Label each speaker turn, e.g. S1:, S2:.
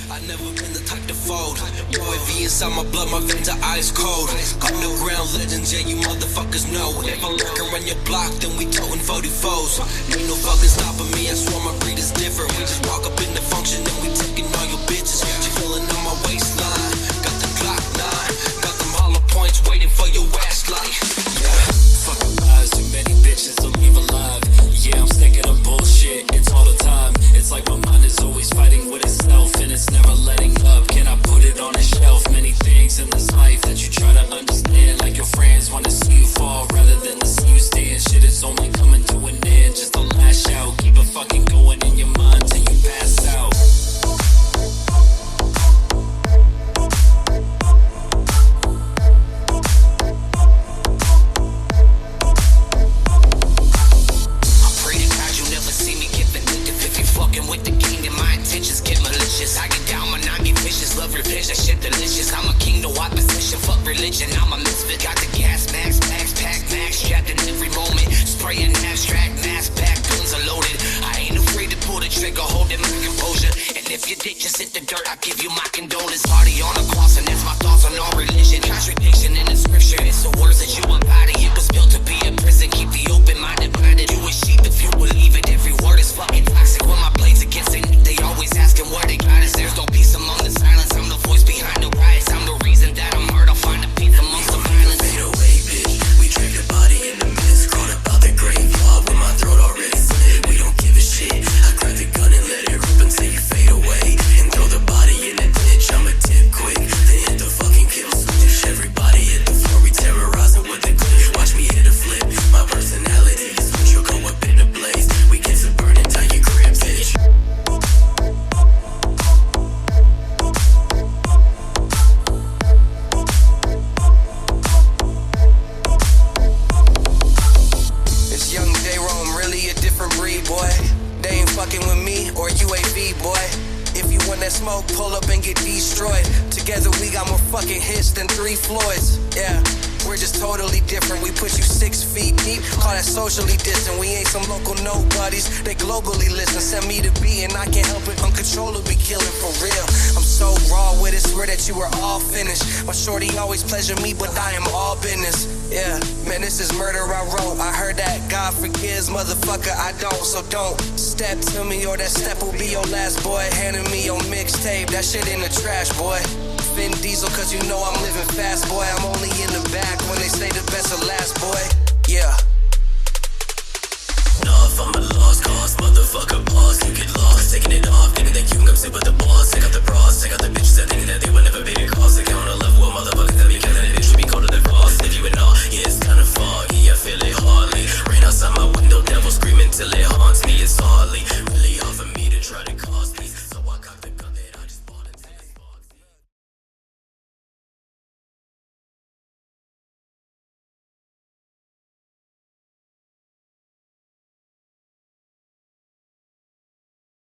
S1: I never been the type to fold. Boy, V inside my blood, my veins are ice cold. Underground legends, yeah, you motherfuckers know. If I'm lurking around your block, then we toting 44s. Ain't no fucking stopping me, I swear my breed is different. We just walk up in the function and we taking all your bitches. She feeling on my waistline, got the Glock 9, got them hollow points waiting for your ass like, yeah. Fucking lies, too many bitches to leave alive. Yeah, I'm sick of the bullshit, it's all the time. It's like my mind is always fighting with itself, and it's never letting up. Can I put it on a shelf? Many things in this life that you try to understand, like your friends want to see you fall rather than to see you stand. Shit is only coming to an end, just a lash out. Keep it fucking going in your mind till you pass out. With the king and my intentions get malicious. I get down when I get vicious. Love revenge, that shit delicious. I'm a king, no opposition. Fuck religion, I'm a misfit. Got the gas max, pack max, strapped in every moment. Spraying abstract, mass back, guns are loaded. I ain't afraid to pull the trigger, holding my composure. And if your dick just hit the dirt, I give you my condolence. Party on a cross, and that's my thoughts on all religion. Contradiction in the scripture, it's the words that you embody. It was built to be a prison, keep the open mind divided. You a sheep if you believe it. Every word is fucking toxic. When my blades against it, they always asking where they got us. There's no peace among the silence. I'm the voice behind the riots. I'm the reason that I'm hurt. I'll find a peace amongst the violence.
S2: Fade away, bitch. We drag the body in the mist. Caught up out the grave log with my throat already slit. We don't give a shit. I grab the gun and let it rip until you fade away. And throw the body in the ditch. I'ma tip quick. Then hit the fucking kill switch. Everybody hit the floor. We terrorizing with the clip. Watch me hit a flip. My personality is switch. You'll go up in a blaze. We get to burn down your crib, bitch.
S1: It's young J-Rome, really a different breed, boy. They ain't fucking with me or UAV, boy. If you want that smoke, pull up and get destroyed. Together we got more fucking hits than 3 Floyds. Yeah, we're just totally different. We put you 6 feet deep, call that socially distant. We ain't some local nobodies, they globally listen. Send me the beat and I can't help it, uncontrollably killing for real. I'm so raw with it, swear that you were all finished. My shorty always pleasure me, but I am all business. Yeah, man, this is murder I wrote. I heard that God forgives, motherfucker, I don't. So don't step to me or that step will be your last, boy. Handing me your mixtape, that shit in the trash, boy. Vin Diesel, cause you know I'm living fast, boy. I'm only in the back when they say the best of last, boy. Yeah.
S2: Off, I'm a lost cause, motherfucker, boss. You get lost, taking it off, nigga, think you can come sit with the boss. Take out the bras, take out the bitches that think that they will never be